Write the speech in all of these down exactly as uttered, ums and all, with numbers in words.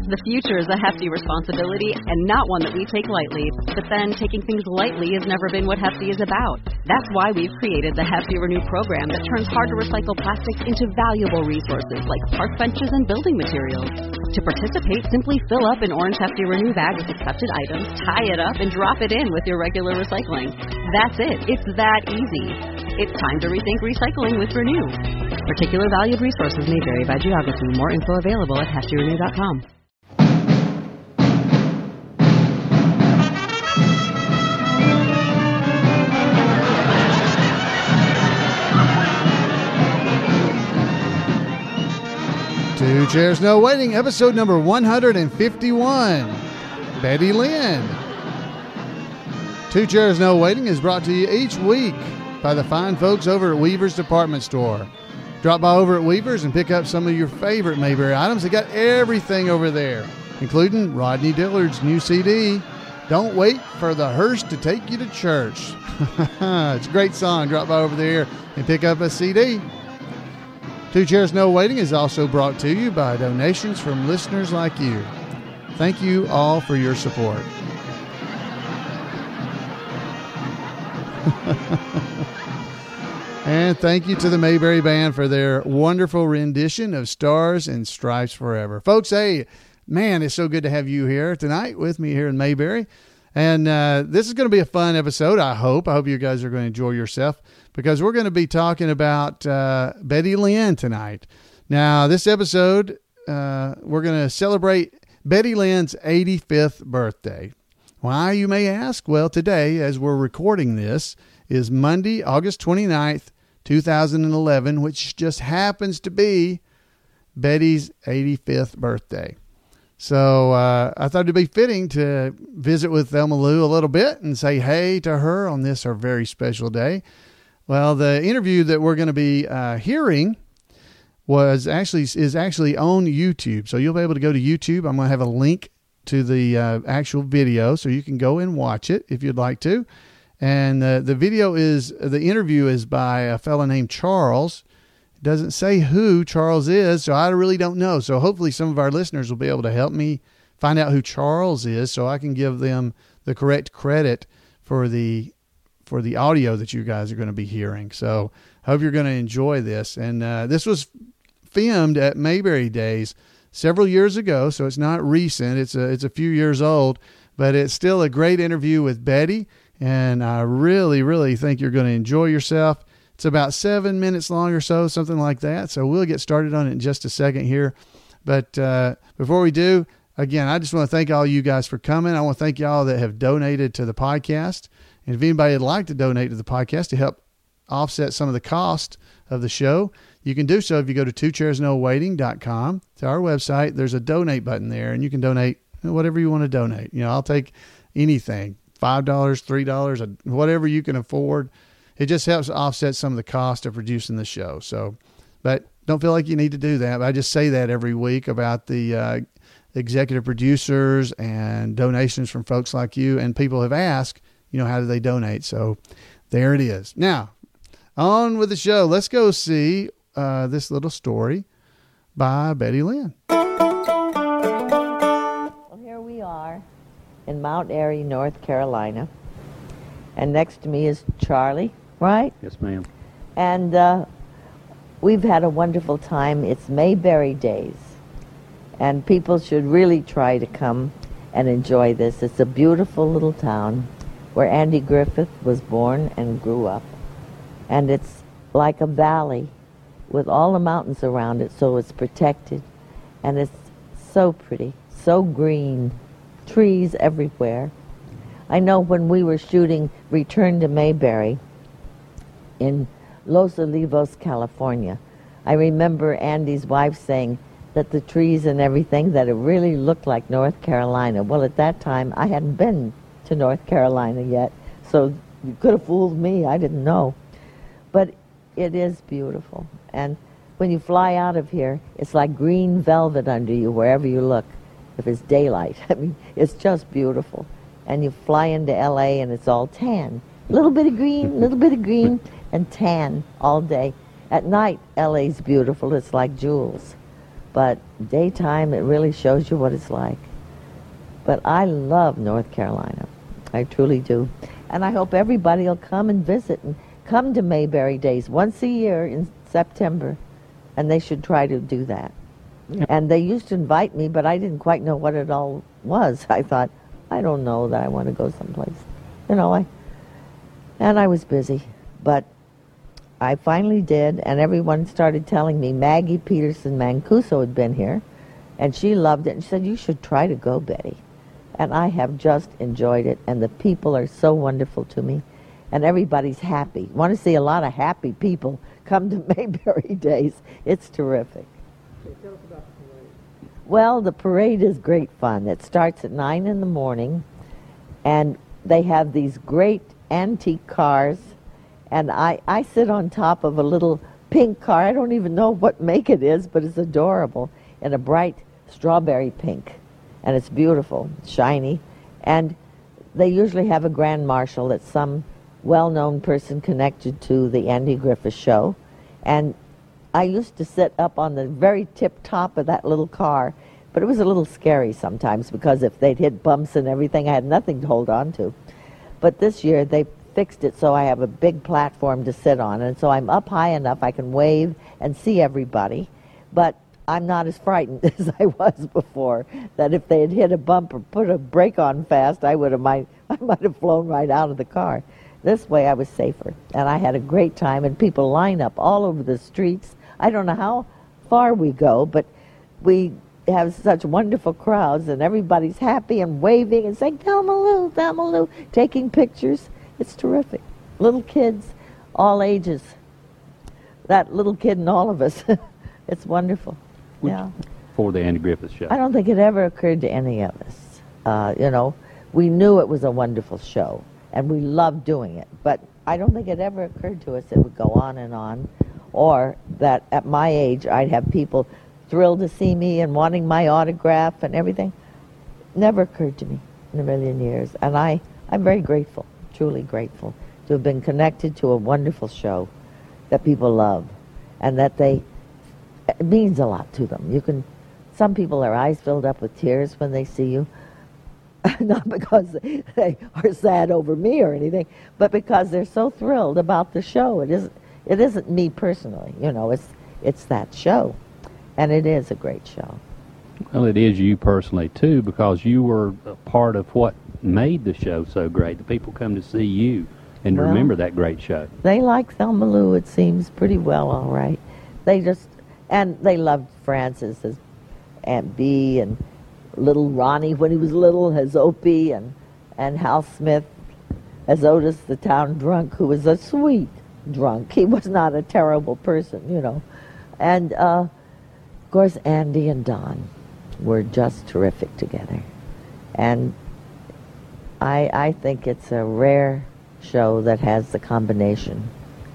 The future is a hefty responsibility and not one that we take lightly. But then, taking things lightly has never been what Hefty is about. That's why we've created the Hefty Renew program that turns hard-to-recycle plastics into valuable resources like park benches and building materials. To participate, simply fill up an orange Hefty Renew bag with accepted items, tie it up, and drop it in with your regular recycling. That's it. It's that easy. It's time to rethink recycling with Renew. Particular valued resources may vary by geography. More info available at hefty renew dot com. Two Chairs No Waiting, episode number one hundred fifty-one. Betty Lynn. Two Chairs No Waiting is brought to you each week by the fine folks over at Weaver's Department Store. Drop by over at Weaver's and pick up some of your favorite Mayberry items. They got everything over there, including Rodney Dillard's new C D, Don't Wait for the Hearse to Take You to Church. It's a great song. Drop by over there and pick up a C D. Two Chairs No Waiting is also brought to you by donations from listeners like you. Thank you all for your support. And thank you to the Mayberry Band for their wonderful rendition of Stars and Stripes Forever. Folks, hey, man, it's so good to have you here tonight with me here in Mayberry. And uh, this is going to be a fun episode, I hope. I hope you guys are going to enjoy yourself because we're going to be talking about uh, Betty Lynn tonight. Now, this episode, uh, we're going to celebrate Betty Lynn's eighty-fifth birthday. Why, you may ask? Well, today, as we're recording this, is Monday, August twenty-ninth, two thousand eleven, which just happens to be Betty's eighty-fifth birthday. So uh, I thought it'd be fitting to visit with Thelma Lou a little bit and say hey to her on this, our very special day. Well, the interview that we're going to be uh, hearing was actually is actually on YouTube. So you'll be able to go to YouTube. I'm going to have a link to the uh, actual video so you can go and watch it if you'd like to. And uh, the video is, the interview is by a fellow named Charles. It doesn't say who Charles is, so I really don't know. So hopefully some of our listeners will be able to help me find out who Charles is so I can give them the correct credit for the for the audio that you guys are going to be hearing. So I hope you're going to enjoy this. And uh, this was filmed at Mayberry Days several years ago, so it's not recent. It's a, it's a few years old, but it's still a great interview with Betty. And I really, really think you're going to enjoy yourself. It's about seven minutes long or so, something like that. So we'll get started on it in just a second here. But uh, before we do, again, I just want to thank all you guys for coming. I want to thank y'all that have donated to the podcast. And if anybody would like to donate to the podcast to help offset some of the cost of the show, you can do so if you go to two chairs no waiting dot com. To our website, there's a donate button there, and you can donate whatever you want to donate. You know, I'll take anything. five dollars, three dollars, whatever you can afford. It just helps offset some of the cost of producing the show. So, but don't feel like you need to do that. But I just say that every week about the uh, executive producers and donations from folks like you. And people have asked, you know, how do they donate? So there it is. Now, on with the show. Let's go see uh, this little story by Betty Lynn. Well, here we are in Mount Airy, North Carolina. And next to me is Charlie, right? Yes, ma'am. And uh, we've had a wonderful time. It's Mayberry Days. And people should really try to come and enjoy this. It's a beautiful little town where Andy Griffith was born and grew up. And it's like a valley with all the mountains around it, so it's protected. And it's so pretty, so green. Trees everywhere. I know when we were shooting Return to Mayberry in Los Olivos, California, I remember Andy's wife saying that the trees and everything, that it really looked like North Carolina. Well, at that time, I hadn't been to North Carolina yet, so you could have fooled me. I didn't know. But it is beautiful. And when you fly out of here, it's like green velvet under you wherever you look. If it's daylight. I mean, it's just beautiful. And you fly into L A and it's all tan. A little bit of green, a little bit of green, and tan all day. At night, L A's beautiful. It's like jewels. but daytime, it really shows you what it's like. But I love North Carolina. I truly do. And I hope everybody will come and visit and come to Mayberry Days once a year in September, and they should try to do that. And they used to invite me, but I didn't quite know what it all was. I thought, I don't know that I want to go someplace. You know, I, and I was busy. But I finally did, and everyone started telling me Maggie Peterson Mancuso had been here, and she loved it, and she said, you should try to go, Betty. And I have just enjoyed it, and the people are so wonderful to me, and everybody's happy. Want to see a lot of happy people come to Mayberry Days. It's terrific. Tell us about the parade. Well, the parade is great fun. It starts at nine in the morning, and they have these great antique cars, and I, I sit on top of a little pink car. I don't even know what make it is, but it's adorable, in a bright strawberry pink, and it's beautiful, shiny, and they usually have a grand marshal that's some well-known person connected to the Andy Griffith Show, and I used to sit up on the very tip top of that little car, but it was a little scary sometimes because if they'd hit bumps and everything, I had nothing to hold on to. But this year they fixed it so I have a big platform to sit on, and so I'm up high enough I can wave and see everybody, but I'm not as frightened as I was before, that if they had hit a bump or put a brake on fast, I would have might I might have flown right out of the car. This way I was safer, and I had a great time, and people line up all over the streets. I don't know how far we go, but we have such wonderful crowds, and everybody's happy and waving and saying, Thelma Lou, Thelma Lou, taking pictures. It's terrific. Little kids, all ages. That little kid and all of us. It's wonderful. Which, yeah. For the Andy Griffith Show. I don't think it ever occurred to any of us. Uh, you know, we knew it was a wonderful show, and we loved doing it, but I don't think it ever occurred to us it would go on and on, or that at my age I'd have people thrilled to see me and wanting my autograph and everything. Never occurred to me in a million years, and I, I'm very grateful, truly grateful, to have been connected to a wonderful show that people love, and that they, it means a lot to them. You can, some people, their eyes filled up with tears when they see you, not because they are sad over me or anything, but because they're so thrilled about the show. It isn't, it isn't me personally, you know, it's, it's that show, and it is a great show. Well, it is you personally, too, because you were a part of what made the show so great. The people come to see you and Well, remember that great show. They like Thelma Lou, it seems, pretty well, all right. They just, and they loved Francis as Aunt Bee, and little Ronnie when he was little as Opie, and, and Hal Smith as Otis the town drunk, who was a sweet drunk. He was not a terrible person, you know. And, uh, of course, Andy and Don were just terrific together. And I, I think it's a rare show that has the combination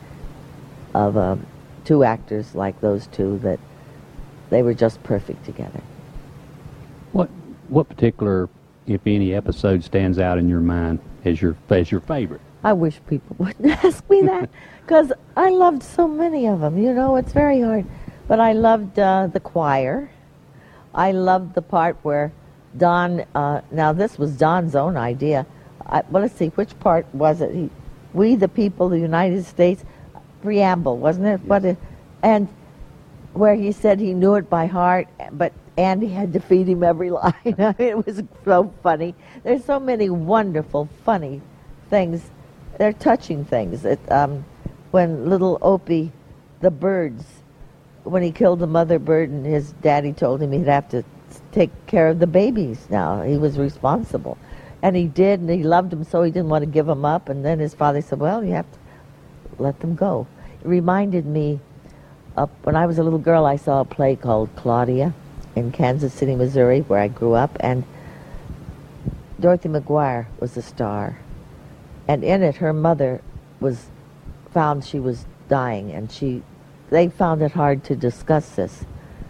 of uh, two actors like those two, that they were just perfect together. What what particular, if any, episode stands out in your mind as your as your favorite? I wish people wouldn't ask me that, because I loved so many of them. You know, it's very hard. But I loved uh, the choir. I loved the part where Don, uh, now this was Don's own idea. I, well, let's see, which part was it? He, we the people of the United States, preamble, wasn't it? Yes. But it, and where he said he knew it by heart, but Andy had to feed him every line. I mean, it was so funny. There's so many wonderful, funny things. They're touching things. It, um, when little Opie, the birds, when he killed the mother bird, and his daddy told him he'd have to take care of the babies now. He was responsible. And he did, and he loved them, so he didn't want to give them up. And then his father said, well, you have to let them go. It reminded me, of, when I was a little girl, I saw a play called Claudia in Kansas City, Missouri, where I grew up, and Dorothy McGuire was the star. And in it, her mother was found she was dying, and she they found it hard to discuss this.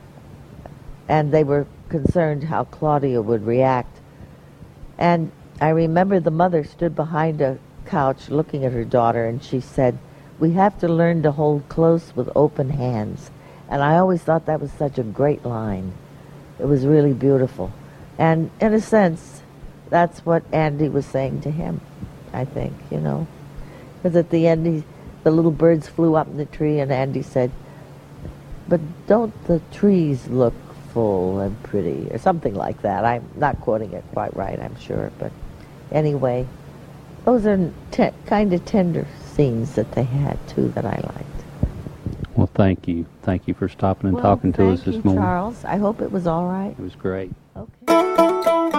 And they were concerned how Claudia would react. And I remember the mother stood behind a couch looking at her daughter, and she said, we have to learn to hold close with open hands. And I always thought that was such a great line. It was really beautiful. And in a sense, that's what Andy was saying to him, I think, you know. Because at the end, he, the little birds flew up in the tree, and Andy said, "But don't the trees look full and pretty?" or something like that. I'm not quoting it quite right, I'm sure. But anyway, those are te- kind of tender scenes that they had, too, that I liked. Well, thank you. Thank you for stopping and well, talking to us this you, morning. Charles. I hope it was all right. It was great. Okay.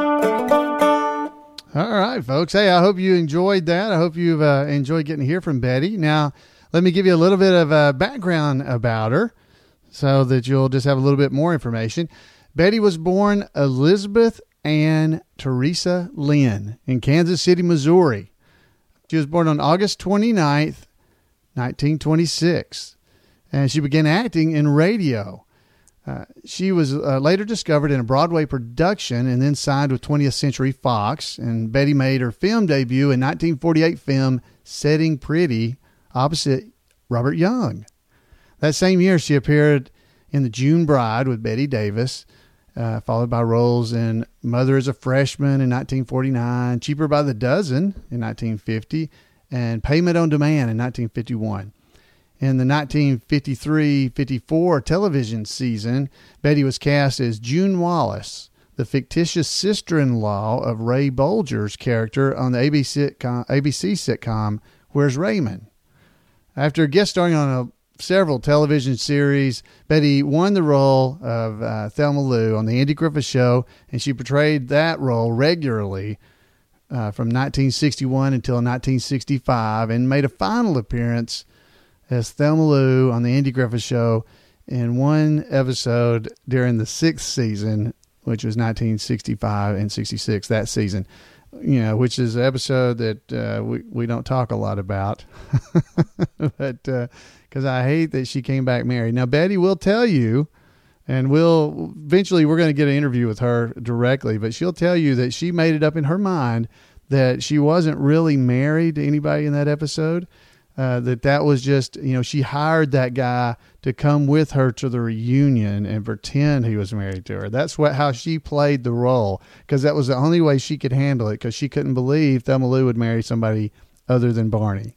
All right, folks. Hey, I hope you enjoyed that. I hope you've uh, enjoyed getting to hear from Betty. Now, let me give you a little bit of uh, background about her so that you'll just have a little bit more information. Betty was born Elizabeth Ann Teresa Lynn in Kansas City, Missouri. She was born on August twenty-ninth, nineteen twenty-six, and she began acting in radio. Uh, she was uh, later discovered in a Broadway production and then signed with twentieth Century Fox. And Betty made her film debut in nineteen forty-eight film Setting Pretty opposite Robert Young. That same year, she appeared in The June Bride with Betty Davis, uh, followed by roles in Mother as a Freshman in nineteen forty-nine, Cheaper by the Dozen in nineteen fifty, and Payment on Demand in nineteen fifty-one. In the nineteen fifty-three fifty-four television season, Betty was cast as June Wallace, the fictitious sister-in-law of Ray Bolger's character on the A B C sitcom, A B C sitcom Where's Raymond? After guest starring on a, several television series, Betty won the role of uh, Thelma Lou on The Andy Griffith Show, and she portrayed that role regularly uh, from nineteen sixty-one until nineteen sixty-five, and made a final appearance as Thelma Lou on The Andy Griffith Show in one episode during the sixth season, which was nineteen sixty-five and sixty-six, that season, you know, which is an episode that uh, we, we don't talk a lot about, but because uh, I hate that she came back married. Now, Betty will tell you, and we'll eventually we're going to get an interview with her directly, but she'll tell you that she made it up in her mind that she wasn't really married to anybody in that episode. Uh, that that was just, you know, she hired that guy to come with her to the reunion and pretend he was married to her. That's what how she played the role, because that was the only way she could handle it, because she couldn't believe Thelma Lou would marry somebody other than Barney.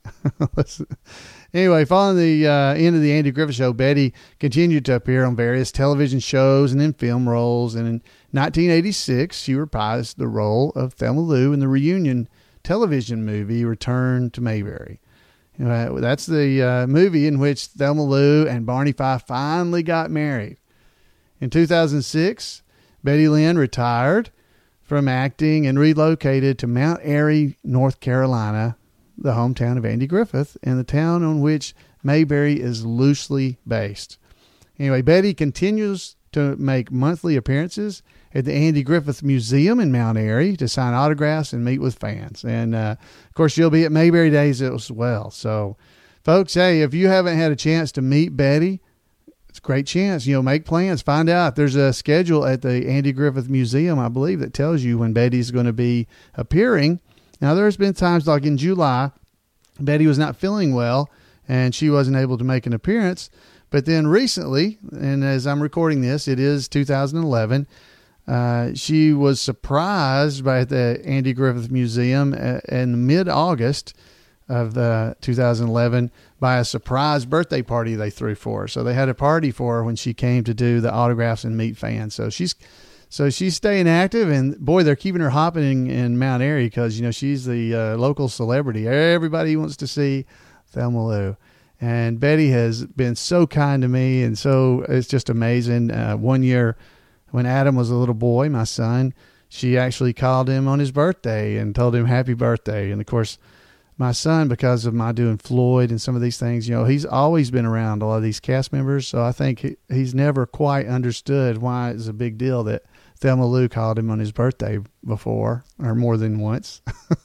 Anyway, following the uh, end of the Andy Griffith Show, Betty continued to appear on various television shows and in film roles. And in nineteen eighty-six, she reprised the role of Thelma Lou in the reunion television movie Return to Mayberry. Uh, that's the uh, movie in which Thelma Lou and Barney Fife finally got married. In two thousand six, Betty Lynn retired from acting and relocated to Mount Airy, North Carolina, the hometown of Andy Griffith, and the town on which Mayberry is loosely based. Anyway, Betty continues to make monthly appearances at the Andy Griffith Museum in Mount Airy to sign autographs and meet with fans. And, uh, of course, she'll be at Mayberry Days as well. So, folks, hey, if you haven't had a chance to meet Betty, it's a great chance. You know, make plans. Find out. There's a schedule at the Andy Griffith Museum, I believe, that tells you when Betty's going to be appearing. Now, there's been times like in July, Betty was not feeling well, and she wasn't able to make an appearance. But then recently, and as I'm recording this, it is two thousand eleven, Uh, she was surprised by the Andy Griffith Museum in mid-August of uh, two thousand eleven by a surprise birthday party they threw for her. So they had a party for her when she came to do the autographs and meet fans. So she's so she's staying active, and boy, they're keeping her hopping in, in Mount Airy because, you know, she's the uh, local celebrity. Everybody wants to see Thelma Lou. And Betty has been so kind to me, and so it's just amazing. Uh, one year, when Adam was a little boy, my son, she actually called him on his birthday and told him happy birthday. And, of course, my son, because of my doing Floyd and some of these things, you know, he's always been around a lot of these cast members. So I think he, he's never quite understood why it's a big deal that Thelma Lou called him on his birthday before, or more than once.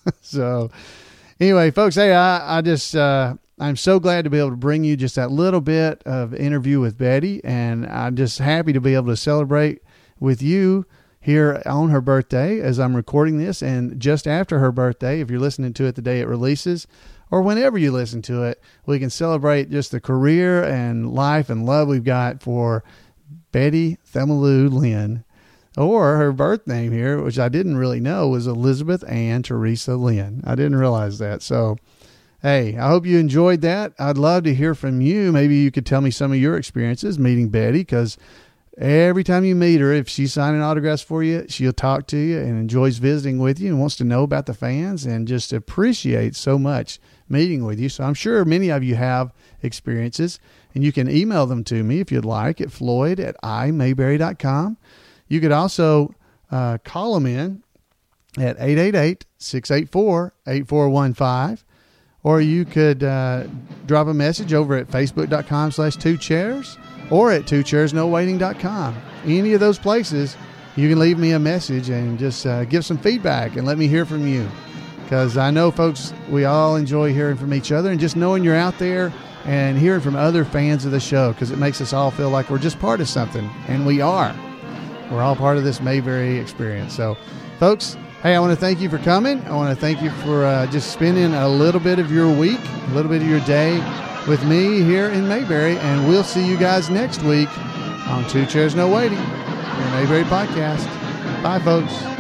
So anyway, folks, hey, I, I just... Uh, I'm so glad to be able to bring you just that little bit of interview with Betty, and I'm just happy to be able to celebrate with you here on her birthday as I'm recording this, and just after her birthday, if you're listening to it the day it releases, or whenever you listen to it, we can celebrate just the career and life and love we've got for Betty Themalu Lynn. Or her birth name here, which I didn't really know, was Elizabeth Ann Teresa Lynn. I didn't realize that. So, hey, I hope you enjoyed that. I'd love to hear from you. Maybe you could tell me some of your experiences meeting Betty, because every time you meet her, if she's signing autographs for you, she'll talk to you and enjoys visiting with you and wants to know about the fans and just appreciates so much meeting with you. So I'm sure many of you have experiences, and you can email them to me if you'd like at floyd at i mayberry dot com. You could also uh, call them in at eight eight eight, six eight four, eight four one five, or you could uh, drop a message over at facebook.com slash two chairs or at two chairs no waiting dot com. Any of those places, you can leave me a message and just uh, give some feedback and let me hear from you. Because I know, folks, we all enjoy hearing from each other and just knowing you're out there and hearing from other fans of the show, because it makes us all feel like we're just part of something, and we are. We're all part of this Mayberry experience. So, folks, hey, I want to thank you for coming. I want to thank you for uh, just spending a little bit of your week, a little bit of your day with me here in Mayberry, and we'll see you guys next week on Two Chairs No Waiting, your Mayberry podcast. Bye, folks.